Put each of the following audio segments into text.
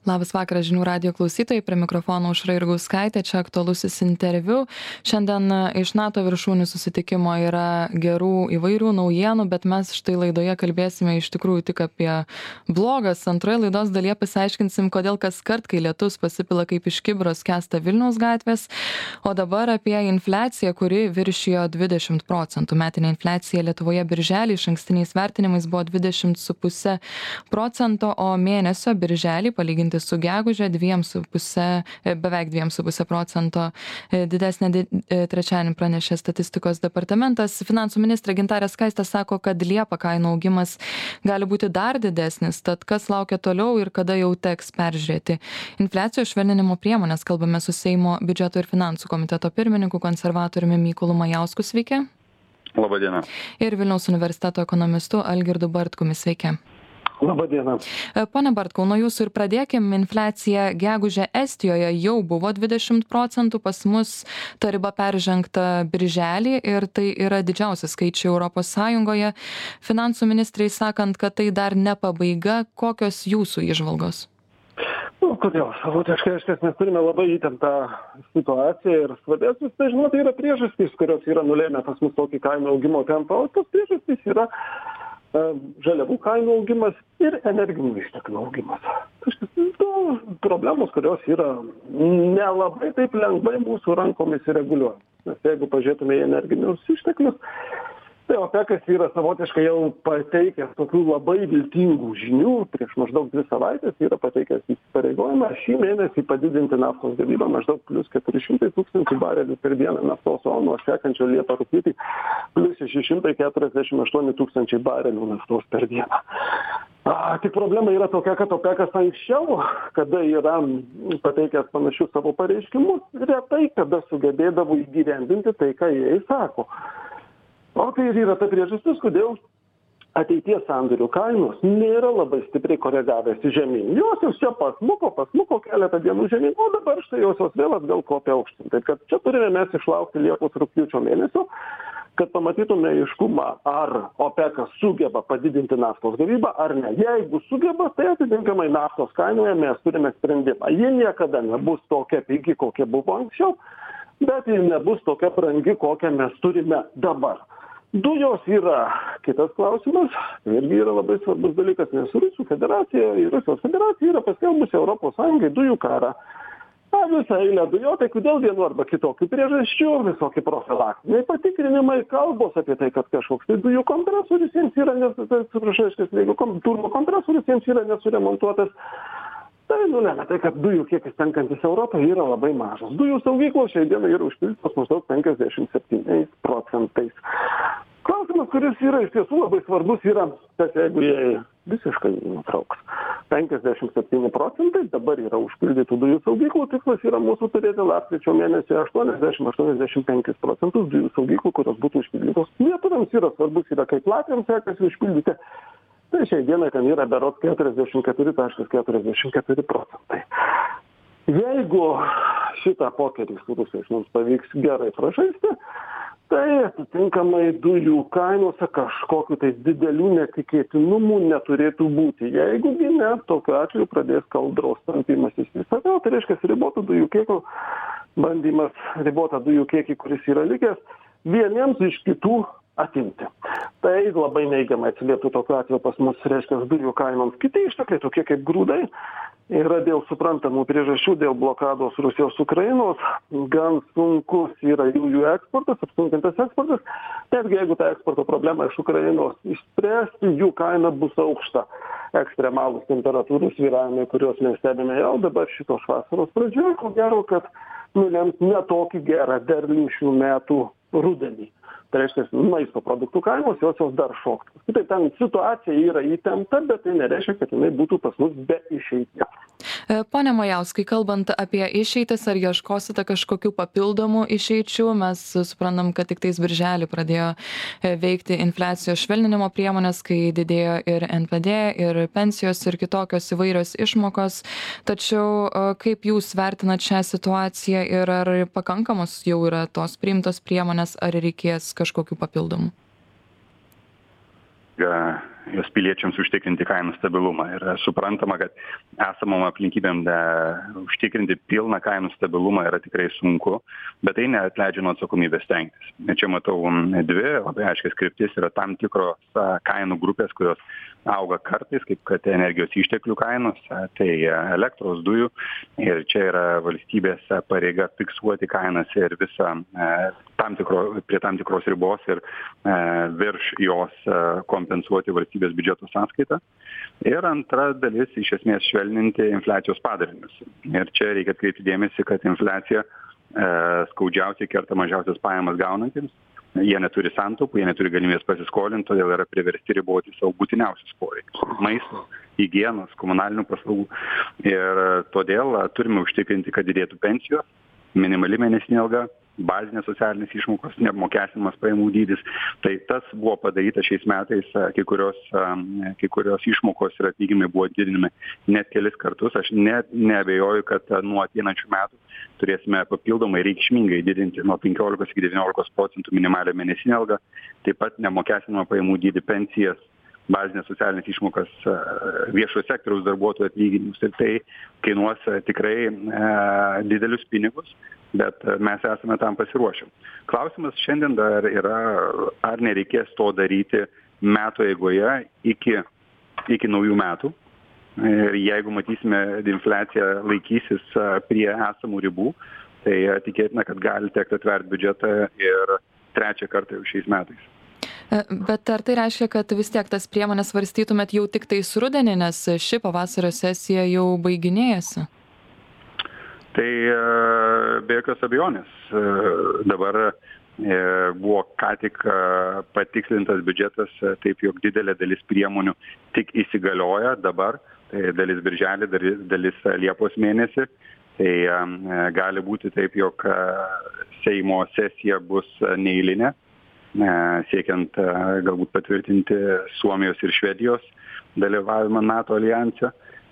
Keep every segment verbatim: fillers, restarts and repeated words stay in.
Labas vakaras žinių radijo klausytojai, prie mikrofono Aušra Jurgauskaitė, čia aktualusis interviu. Šiandien iš NATO viršūnių susitikimo yra gerų įvairių naujienų, bet mes štai laidoje kalbėsime iš tikrųjų tik apie blogas. Antroje laidos dalyje pasiaiškinsim, kodėl kas kart, kai lietus pasipila kaip iš kibiro, skęsta Vilniaus gatvės, o dabar apie infliaciją, kuri viršijo dvidešimt procentų. Metinė infliacija Lietuvoje birželį išankstiniais vertinimais buvo dvidešimt su puse procento, o mėnesio birželį palyginti su geguže dviem su puse, beveik dviem su puse procento didesnė di, trečiadienį pranešė statistikos departamentas. Finansų ministrė Gintarė Skaistė sako, kad Liepą kainų augimas gali būti dar didesnis, tad kas laukia toliau ir kada jau teks peržiūrėti infliacijos švelninimo priemonės. Kalbame su Seimo biudžeto ir finansų komiteto pirmininku konservatoriumi Mykolu Majausku. Sveiki. Labą dieną. Ir Vilniaus universiteto ekonomistu Algirdu Bartkumi. Sveiki. Labą dieną. Pone Bartkau, nuo jūsų ir pradėkim. Infliacija gegužę Estijoje jau buvo dvidešimt procentų, pas mus ta riba peržengta birželį ir tai yra didžiausi skaičiai Europos Sąjungoje. Finansų ministrai sakant, kad tai dar ne pabaiga, kokios jūsų įžvalgos? Nu, kodėl? Savotiškai, aiškiai, mes turime labai įtemptą situaciją ir svarbiausias, tai žinot, tai yra priežastys, kurios yra nulėmę pas mus tokį kainų augimo tempą, o tos priežastys yra žaliavų kainų augimas ir energinių išteklių augimas. Tai problemos, kurios yra nelabai taip lengvai mūsų rankomis reguliuojamos. Nes jeigu pažiūrėtume į energinius išteklius, tai OPECas yra savotiškai jau pateikęs tokių labai viltingų žinių. Prieš maždaug dvi savaitės yra pateikęs įsipareigojimą šį mėnesį padidinti naftos gavybą maždaug plus keturi šimtai tūkstančių barelių per dieną naftos, o nuo sekančio Liepą rugpjūtį plus šeši šimtai keturiasdešimt aštuoni tūkstančiai barelių naftos per dieną. A, tik problema yra tokia, kad OPECas anksčiau, kada yra pateikęs panašius savo pareiškimus, retai kada sugebėdavo įgyvendinti tai, ką jie sako. O tai ir yra ta priežastis, kodėl ateities sandorių kainos nėra labai stipriai koregavęsi žemyn. Josios čia pasmuko, pasmuko keletą dienų žemyn, o dabar štai josios vėl atgal kopia aukštyn. Tai kad čia turime mes išlaukti Liepos rugpjūčio mėnesio, kad pamatytume aiškumą, ar OPECas sugeba padidinti naftos gavybą ar ne. Jeigu sugeba, tai atitinkamai naftos kainoje mes turime sprendimą. Ji niekada nebus tokia pigi, kokia buvo anksčiau, bet ji nebus tokia brangi, kokią mes turime dabar. Dujos yra kitas klausimas, irgi yra labai svarbus dalykas, nes Rusų federacija ir Rusijos federacija yra paskelbusi Europos Sąjungai dujų karą. Na, visą eilę dujotekių dėl vienu arba kitokių priežasčių, visokie profilaktiniai patikrinimai, kalbos apie tai, kad kažkoks tai dujų kompresorius jiems yra, nes, atsiprašau, jeigu turbo kompresorius jiems yra nesuremontuotas. Tai nulemia tai, kad dujų kiekis tenkantis Europai yra labai mažas. Dujų saugyklos šiai dienai yra užpildytos maždaug penkiasdešimt septyniais procentais. Klausimas, kuris yra iš tiesų labai svarbus, yra, kad jeigu jie visiškai nutrauks penkiasdešimt septyni procentai, dabar yra užpildytų dujų saugyklų, tikslas yra mūsų turėti lapkričio mėnesį aštuoniasdešimt aštuoniasdešimt penkis procentus dujų saugyklų, kurios būtų užpildytos. Lietuviams yra svarbus, yra kaip latviams sekasi užpildyti. Tai šiai dienai ten yra berods keturiasdešimt keturi taškas keturiasdešimt keturi procentai. Jeigu šitą pokerį su Rusijos mums pavyks gerai pražaisti, tai atitinkamai dujų kainose kažkokiu tai didelių netikėtinumų neturėtų būti. Jeigu ne, tokiu atveju pradės kaldros tampimasis visą vėl, tai reiškia ribotų dujų kiekio bandymas, ribotą dujų kiekį, kuris yra likęs, vieniems iš kitų atimti. Tai labai neigiamai atsilieptų tokiu atveju pas mus, reiškia, dujų kainoms. Kiti ištekliai, tokie kaip grūdai, yra dėl suprantamų priežasčių, dėl blokados Rusijos Ukrainos, gan sunkus yra jų, jų eksportas, apsunkintas eksportas. Netgi jeigu tą eksporto problemą iš Ukrainos išspręsti, jų kaina bus aukšta. Ekstremalūs temperatūrų svyravimai, kuriuos mes stebime jau dabar šitos vasaros pradžioje, ko gero, kad nulems ne tokį gerą derlių šių metų rudenį. Tai reiškia, maisto produktų kainos, jos jos dar šoktų. Kitaip, ten situacija yra įtempta, bet tai nereiškia, kad jinai būtų pas mus be išeities. Pone Majauskai, kalbant apie išeitis, ar ieškosite kažkokių papildomų išeičių? Mes suprantam, kad tik tais birželį pradėjo veikti infliacijos švelninimo priemonės, kai didėjo ir N P D, ir pensijos, ir kitokios įvairios išmokos. Tačiau kaip jūs vertinat šią situaciją ir ar pakankamos jau yra tos priimtos priemonės, ar reikės kažkokių papildomų? Ja. jos piliečiams užtikrinti kainų stabilumą. Ir suprantama, kad esamom aplinkybėm da, užtikrinti pilną kainų stabilumą yra tikrai sunku, bet tai neatleidžia nuo atsakomybės stengtis. Ir čia matau dvi labai aiškias kryptis, yra tam tikros kainų grupės, kurios auga kartais, kaip kad energijos išteklių kainos, tai elektros, dujų, ir čia yra valstybės pareiga fiksuoti kainas ir visą tam tikro, prie tam tikros ribos ir e, virš jos e, kompensuoti valstybės biudžeto sąskaitą. Ir antra dalis, iš esmės, švelninti infliacijos padarinius. Ir čia reikia atkreipti dėmesį, kad infliacija e, skaudžiausiai kerta mažiausias pajamas gaunantiems. Jie neturi santaupų, jie neturi galimybės pasiskolinti, todėl yra priversti riboti savo būtiniausius poreikius - maisto, higienos, komunalinių paslaugų. Ir todėl turime užtikrinti, kad didėtų pensijos, minimali mėnesinė alga, bazinės socialinės išmokos, neapmokestinamas pajamų dydis. Tai tas buvo padaryta šiais metais, kai kurios, kai kurios išmokos ir atlyginimai buvo didinami net kelis kartus. Aš net neabejoju, kad nuo ateinančių metų turėsime papildomai reikšmingai didinti nuo penkiolikos iki devyniolikos procentų minimalią mėnesinę algą, taip pat neapmokestinamą pajamų dydį, pensijas, bazinės socialinės išmokas, viešojo sektoriaus darbuotojų atlyginimus. Ir tai kainuos tikrai e, didelius pinigus, bet mes esame tam pasiruošę. Klausimas šiandien dar yra, ar nereikės to daryti metų eigoje iki, iki naujų metų. Ir jeigu matysime, infliacija laikysis prie esamų ribų, tai tikėtina, kad gali tekti atverti biudžetą ir trečią kartą jau šiais metais. Bet ar tai reiškia, kad vis tiek tas priemonės svarstytumėt jau tik tais rudenį, nes ši pavasario sesija jau baiginėjasi? Tai be jokios abejonės. Dabar buvo ką tik patikslintas biudžetas, taip jog didelė dalis priemonių tik įsigalioja dabar, tai dalis birželį, dalis Liepos mėnesį. Tai gali būti taip, jog Seimo sesija bus neeilinė, siekiant galbūt patvirtinti Suomijos ir Švedijos dalyvavimą NATO aljanse.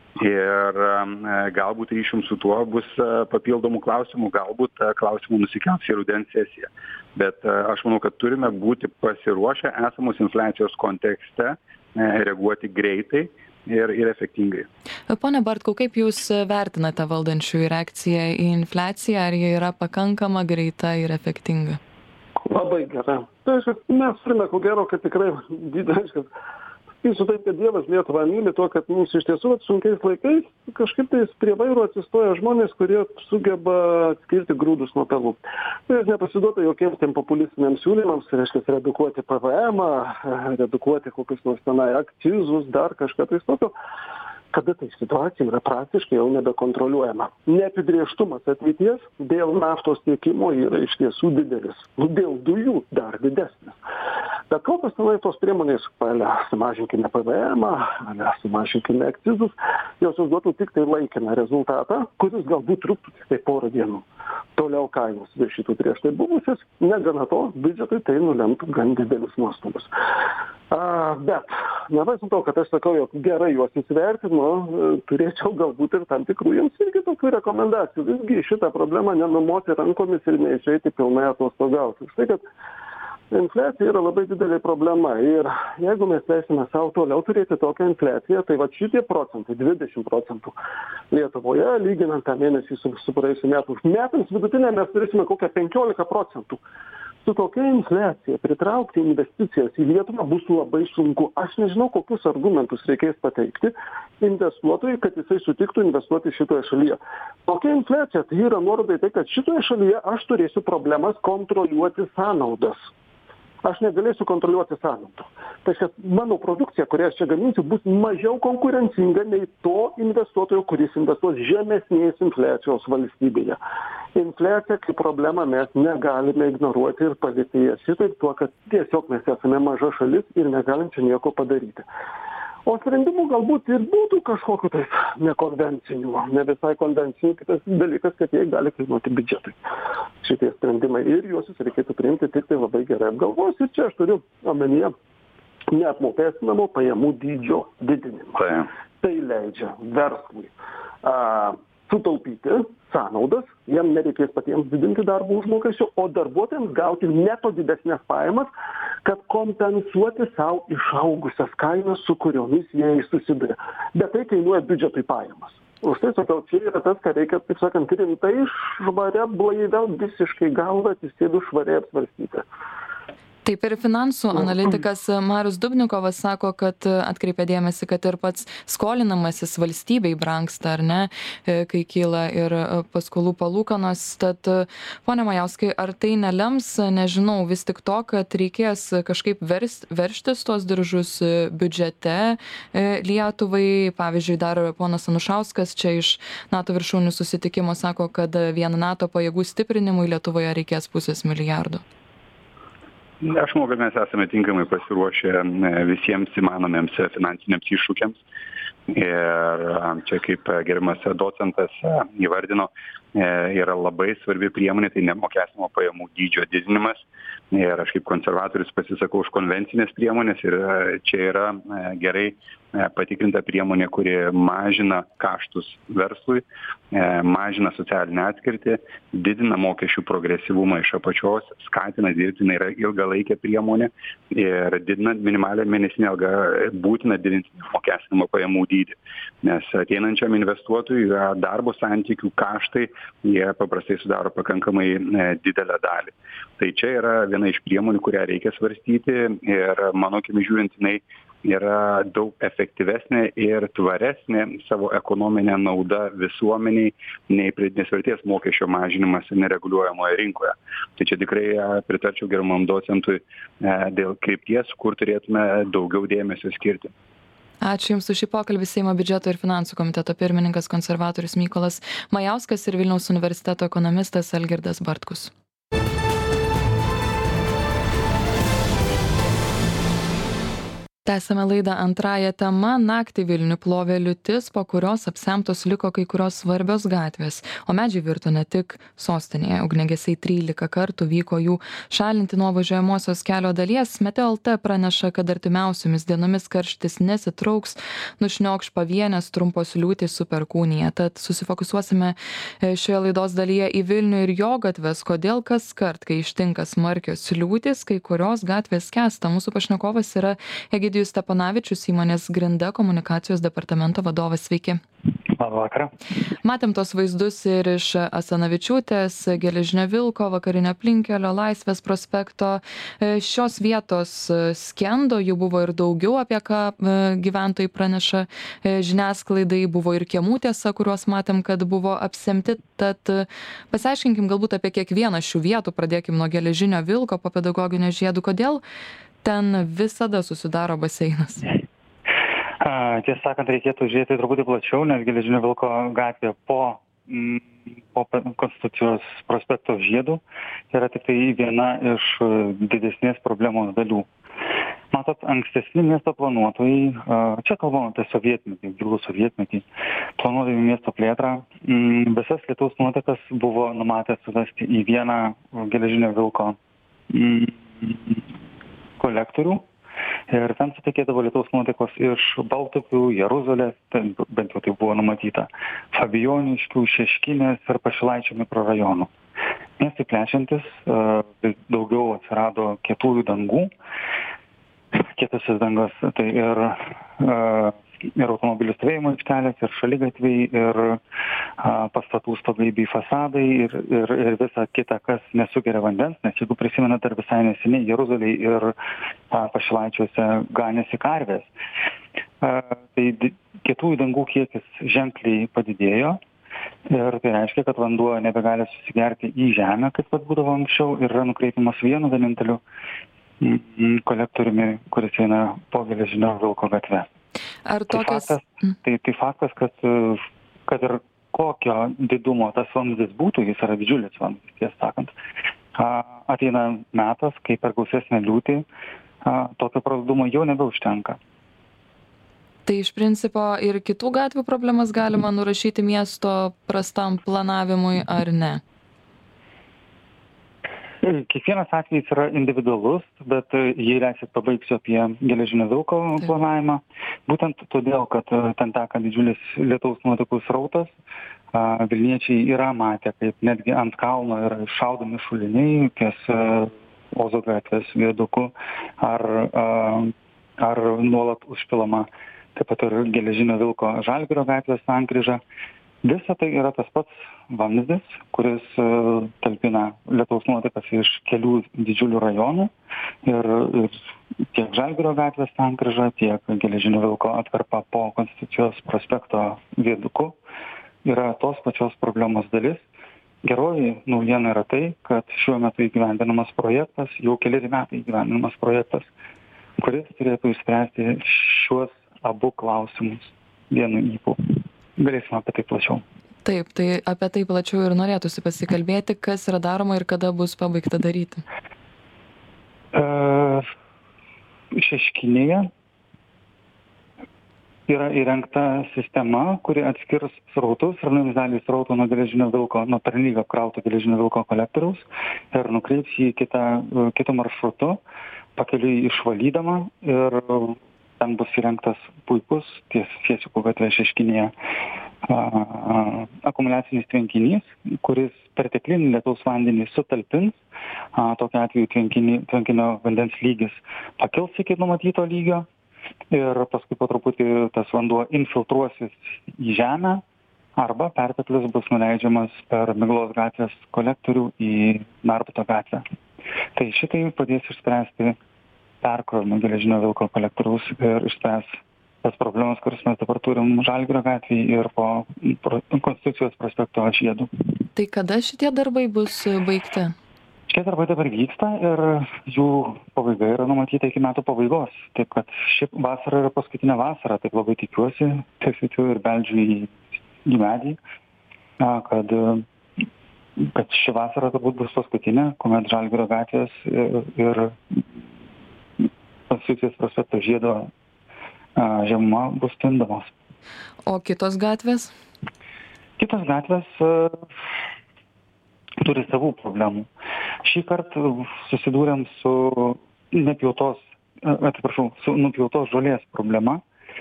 Ir galbūt ryšium su tuo bus papildomų klausimų, galbūt klausimų nusikels į rudens sesiją. Bet aš manau, kad turime būti pasiruošę esamos infliacijos kontekste reaguoti greitai ir, ir efektingai. Pone Bartkau, kaip Jūs vertinate valdančiųjų reakciją į infliaciją? Ar ji yra pakankama, greita ir efektinga? Labai gera. Tai mes turime, ko gero, kad tikrai didelis. Sakysiu taip, kad Dievas Lietuvą myli tuo, kad mums iš tiesų sunkiais laikais kažkaip tais prie vairo atsistoja žmonės, kurie sugeba atskirti grūdus nuo pelų. Tai jis nepasiduoda jokiems tiem populistiniams siūlymams, tai reiškia redukuoti P V M, redukuoti kokius nors tenai akcizus, dar kažką tais tokio, kada tai situacija yra praktiškai jau nebekontroliuojama. Neapibrėžtumas ateities dėl naftos tiekimo yra iš tiesų didelis. Dėl dujų dar didesnis. Bet kokios tenai tos priemonės, palia, sumažinkime P V M, palia, sumažinkime akcizus, jos užduotų tik tai laikiną rezultatą, kuris galbūt truktų tik tai porą dienų. Toliau kainos viršytų prieš tai buvusias, negana to, biudžetui tai nulemtų gan didelius nuostolius. A, bet, nevaisant to, kad aš sakau, jog gerai juos įsivertinu, turėčiau galbūt ir tam tikrų jums irgi tokių rekomendacijų. Visgi šitą problemą nenumoti rankomis ir neišeiti pilnai atostogauti. Štai, kad infliacija yra labai didelė problema ir jeigu mes leisime savo toliau turėti tokią infliaciją, tai va šitie procentai, dvidešimt procentų Lietuvoje, lyginant tą mėnesį su, su praėjusiu metų metams, vidutinė mes turėsime kokią penkiolika procentų. Su tokia infliacija pritraukti investicijas į Lietuvą bus labai sunku. Aš nežinau, kokius argumentus reikės pateikti investuotojui, kad jisai sutiktų investuoti šitoje šalyje. Tokia infliacija tai yra nuoroda į tai, kad šitoje šalyje aš turėsiu problemas kontroliuoti sąnaudas. Aš negalėsiu kontroliuoti sąnaudų. Tai kad mano produkcija, kurią aš čia gaminsiu, bus mažiau konkurencinga nei to investuotojo, kuris investuos žemesnės infliacijos valstybėje. Infliacija kaip problema mes negalime ignoruoti ir palikti ją šitaip tuo, kad tiesiog mes esame maža šalis ir negalim čia nieko padaryti. O sprendimų galbūt ir būtų kažkokiu tai nekonvencinių, ne visai konvencinių. Kitas dalykas, kad jie gali kainuoti biudžetui. Šitie sprendimai ir juos reikėtų priimti tik tai labai gerai apgalvos. Ir čia aš turiu omenyje neapmokestinamo pajamų dydžio didinimą. Tai, tai leidžia verslui a, sutaupyti sąnaudas, jiem nereikės patiems didinti darbo užmokesčio, o darbuotojams gauti neto didesnės pajamas, kad kompensuoti savo išaugusias kainas, su kuriomis jie susiduria. Bet tai kainuoja biudžetui pajamas. Už tai sakau, čia yra tas, ką reikia, taip sakant, rimtai švaria, blaivia, visiškai galva atsisėdus švariai apsvarstyti. Taip ir finansų analitikas Marius Dubnikovas sako, kad atkreipia dėmesį, kad ir pats skolinamasis valstybei brangsta, ar ne, kai kyla ir paskolų palūkanos. Tad, pone Majauskai, ar tai nelems, nežinau, vis tik to, kad reikės kažkaip vers, verštis tos diržus biudžete Lietuvai? Pavyzdžiui, dar ponas Anušauskas čia iš NATO viršūnių susitikimo sako, kad vien NATO pajėgų stiprinimui Lietuvoje reikės pusės milijardo. Aš manau, kad mes esame tinkamai pasiruošę visiems įmanomiems finansiniams iššūkiams. Ir čia, kaip gerbiamas docentas įvardino, yra labai svarbi priemonė, tai neapmokestinamo pajamų dydžio didinimas. Ir aš kaip konservatorius pasisakau už konvencinės priemonės ir čia yra gerai patikrinta priemonė, kuri mažina kaštus verslui, mažina socialinę atskirtį, didina mokesčių progresyvumą iš apačios, skatina dirbti, tai yra ilgalaikė priemonė ir didina minimalią mėnesinę algą, būtina didinti apmokestinamo pajamų dydį. Nes ateinančiam investuotojui darbo santykių kaštai, jie paprastai sudaro pakankamai didelę dalį. Tai čia yra viena iš priemonių, kurią reikia svarstyti ir mano akimis žiūrint, jinai yra daug efektyvesnė ir tvaresnė savo ekonominė nauda visuomeniai nei pridėtinės vertės mokesčio mažinimas nereguliuojamoje rinkoje. Tai čia tikrai pritarčiau gerbiamam docentui dėl krypties, kur turėtume daugiau dėmesio skirti. Ačiū Jums už šį pokalbį. Seimo biudžeto ir finansų komiteto pirmininkas konservatorius Mykolas Majauskas ir Vilniaus universiteto ekonomistas Algirdas Bartkus. Tęsame laidą antrąją tema. Naktį Vilnių plovė liūtis, po kurios apsemtos liko kai kurios svarbios gatvės, o medžiai virto ne tik sostinėje. Ugniagesiai trylika kartų vyko jų šalinti nuo važiuojamosios kelio dalies. Meteo L T praneša, kad artimiausiomis dienomis karštis nesitrauks, nušniokš pavienės trumpos liūtys su perkūnija. Tad susifokusuosime šioje laidos dalyje į Vilnių ir jo gatves, kodėl kas kart, kai ištinka smarkios liūtys, kai kurios gatvės skęsta. Mūsų pašnekovas yra Egidijus Steponavičius, įmonės Grinda komunikacijos departamento vadovas. Sveiki. Labą vakarą. Matėm tos vaizdus ir iš Asanavičiūtės, Geležinio Vilko, Vakarinio aplinkelio, Laisvės prospekto. Šios vietos skendo, jų buvo ir daugiau, apie ką gyventojai praneša žiniasklaidai, buvo ir kiemų tiesa, kuriuos matėm, kad buvo apsemti. Tad pasiaiškinkim galbūt apie kiekvieną šių vietų, pradėkim nuo Geležinio Vilko, po Pedagoginio žiedų. Kodėl ten visada susidaro baseinas? A, tiesą sakant, reikėtų žiūrėti truputį plačiau, nes Geležinio Vilko gatvė po, m, po Konstitucijos prospekto žiedų yra tik tai viena iš didesnės problemos dalių. Matot, ankstesni miesto planuotojai, čia kalbam apie sovietmetį, gilų sovietmetį, planuodami miesto plėtrą, m, visas lietaus nuotekas buvo numatę suvesti į vieną Geležinio Vilko m, kolektorių ir ten sutekėdavo lietaus nuotekos iš Baltupių, Jeruzalės, ten, bent jau tai buvo numatyta, Fabijoniškių, Šeškinės ir Pašilaičio mikrorajonų. Miestui plečiantis daugiau atsirado kietųjų dangų, kietosios dangos, tai ir, ir automobilių stovėjimo aikštelės, ir šaligatviai, ir pastatų stogai bei fasadai, ir, ir, ir visa kita, kas nesugeria vandens, nes jeigu prisimenat, dar visai neseniai Jeruzalėj ir Pašilaičiuose ganėsi karvės. Tai kietųjų dangų kiekis ženkliai padidėjo ir tai reiškia, kad vanduo nebegali susigerti į žemę, kaip pat būdavo anksčiau, ir yra nukreipiamas vienu vieninteliu kolektoriumi, kuris eina po Geležinio Vilko gatve. Ar tokias... tai, faktas, tai, tai faktas, kad, kad ir kokio didumo tas vamzdis būtų, jis yra didžiulis vamzdis, tiesą sakant. Ateina metas, kai per gausesnę liūtį tokio pralaidumo jau nebeužtenka. Tai iš principo ir kitų gatvių problemas galima nurašyti miesto prastam planavimui, ar ne? Kiekvienas atvejis yra individualus, bet jei leisit pabaigsiu apie Geležinio Vilko planavimą. Būtent todėl, kad ten teka didžiulis lietaus nuotekų srautas, Vilniečiai yra matę, kaip netgi ant kalno yra šaudomi šuliniai ties Ozo gatvės viaduku, ar, ar nuolat užpilama taip pat ir Geležinio Vilko Žalgirio gatvės sankryža. Visa tai yra tas pats vamzdis, kuris talpina lietaus nuotekas iš kelių didžiulių rajonų ir, ir tiek Žalgirio gatvės sankryža, tiek Geležinio Vilko atkarpa po Konstitucijos prospekto viaduku yra tos pačios problemos dalis. Geroji naujiena yra tai, kad šiuo metu įgyvendinamas projektas, jau keleri metai įgyvendinamas projektas, kuris turėtų išspręsti šiuos abu klausimus vienu ypu. Galėsime apie tai plačiau. Taip, tai apie tai plačiau ir norėtųsi pasikalbėti, kas yra daroma ir kada bus pabaigta daryti. Uh, Šeškinėje yra įrengta sistema, kuri atskirs srautus, raminis dalį srauto nuo Geležinio Vilko, nuo pernelyg apkrauto Geležinio Vilko kolektoriaus ir nukreips jį kitą, kitų maršrutu, pakeliui išvalydama ir ten bus įrengtas puikus ties Fiesikų gatvė Šeškinėje akumuliacinis tvenkinys, kuris perteklinį lietaus vandenį sutalpins. Tokiu atveju tvenkinio vandens lygis pakils iki numatyto lygio ir paskui po truputį tas vanduo infiltruosis į žemę arba perteklius bus nuleidžiamas per Miglos gatvės kolektorių į Narbuto gatvę. Tai šitai padės išspręsti perkrovimą Geležinio Vilko kolektoriaus ir išspręs tas problemas, kuris mes dabar turim Žalgirio gatvėje ir po Konstitucijos prospekto žiedu. Tai kada šitie darbai bus baigti? Šie darbai dabar vyksta ir jų pabaiga yra numatyta iki metų pabaigos. Taip kad ši vasara yra paskutinė vasara, taip labai tikiuosi, tiesiu ir beldžiu į, į medį, kad, kad ši vasara turbūt bus paskutinė, kuomet Žalgirio gatvės ir, ir Konstitucijos prospekto žiedo žemuma bus tindamos. O kitos gatvės? Kitos gatvės turi savų problemų. Šį kartą susidūrėm su nepjautos, atsiprašau, su nupjautos žolės problema.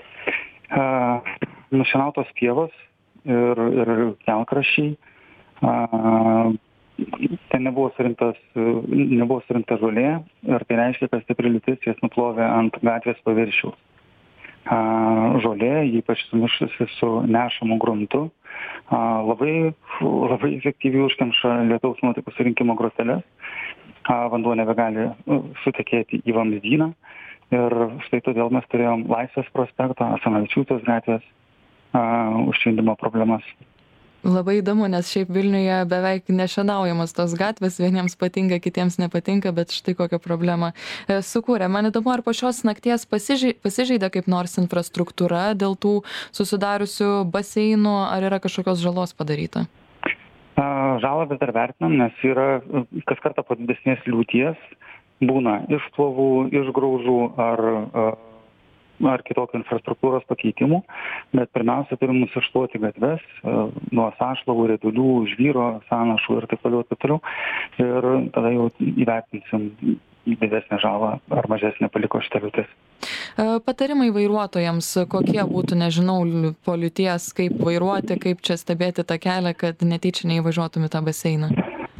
Nušienautos pievos ir, ir kelkraščiai. Ten nebuvo surinktas, nebuvo surinkta žolė ir tai reiškia, kad stipri liūtis jas nuplovė ant gatvės paviršiaus. Žolė, ypač sumišusi su nešamu gruntu, labai, labai efektyviai užkemša lietaus nuotekų surinkimo groteles. Vanduo nebegali sutekėti į vamzdyną ir štai todėl mes turėjom Laisvės prospekto, Asanavičiūtės gatvės užtvindimo problemas. Labai įdomu, nes šiaip Vilniuje beveik nešienaujamas tos gatvės, vieniems patinka, kitiems nepatinka, bet štai kokią problemą sukūrė. Man įdomu, ar po šios nakties pasižai, pasižaidė kaip nors infrastruktūra dėl tų susidariusių baseinų, ar yra kažkokios žalos padaryta? Žalą vis dar vertinam, nes yra kas kartą po didesnės liūties būna išplovų, išgraužų ar ar kitokių infrastruktūros pakeitimų, bet pirmiausia turim nusišluoti gatves nuo sąšlavų, riedulių, žvyro, sąnašų ir taip toliau, taip toliau. Ir tada jau įvertinsim didesnę žalą ar mažesnę paliko šitą liūtis. Patarimai vairuotojams, kokie būtų, nežinau, po liūties, kaip vairuoti, kaip čia stebėti tą kelią, kad netyčia neįvažiuotum į tą baseiną?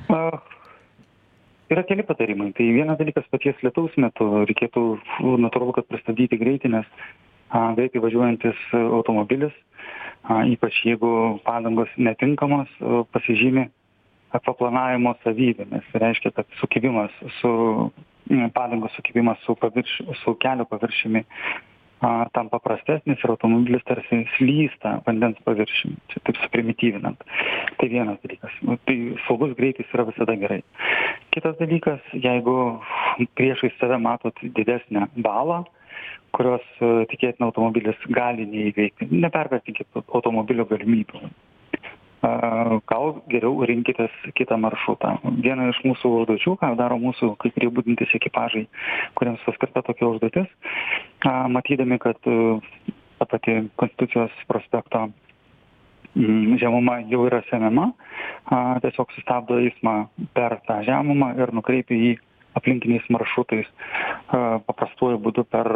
Yra keli patarimai. Tai vienas dalykas paties lietaus metu reikėtų natūralu, kad pristabdyti greitį, nes a, greitai važiuojantis automobilis, a, ypač jeigu padangos netinkamos, a, pasižymi apvaplanavimo savybėmis. Tai reiškia, kad sukibimas su padangos sukibimas su, pavirš, su kelio paviršiumi a, tampa prastesnis ir automobilis tarsi slysta vandens paviršiumi. Čia taip suprimityvinant. Tai vienas dalykas. Tai saugus greitis yra visada gerai. Kitas dalykas, jeigu priešais save matot didesnę balą, kurios tikėtina automobilis gali neįveikti, nepervertinkit automobilio galimybių. Gal geriau rinkitės kitą maršrutą. Viena iš mūsų užduočių, ką daro mūsų kai kurie budintys ekipažai, kuriems paskirta tokia užduotis, matydami, kad ta pati Konstitucijos prospekto žemuma jau yra semiama, tiesiog sustabdo eismą per tą žemumą ir nukreipia jį aplinkiniais maršrutais paprastuoju būdu per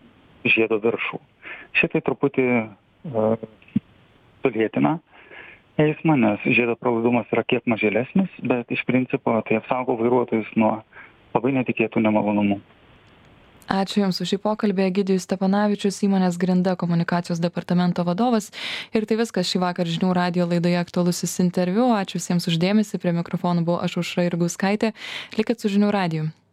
žiedo viršų. Šitai truputį sulėtina eismą, nes žiedo pralaidumas yra kiek mažėlesnis, bet iš principo tai apsaugo vairuotojus nuo labai netikėtų nemalonumų. Ačiū Jums už šį pokalbį. Egidijus Stepanavičius, įmonės Grinda komunikacijos departamento vadovas. Ir tai viskas šį vakar žinių radijo laidoje aktualusis interviu. Ačiū visiems už dėmesį. Prie mikrofonų buvau aš Aušra Jurgauskaitė. Likit su žinių radiju.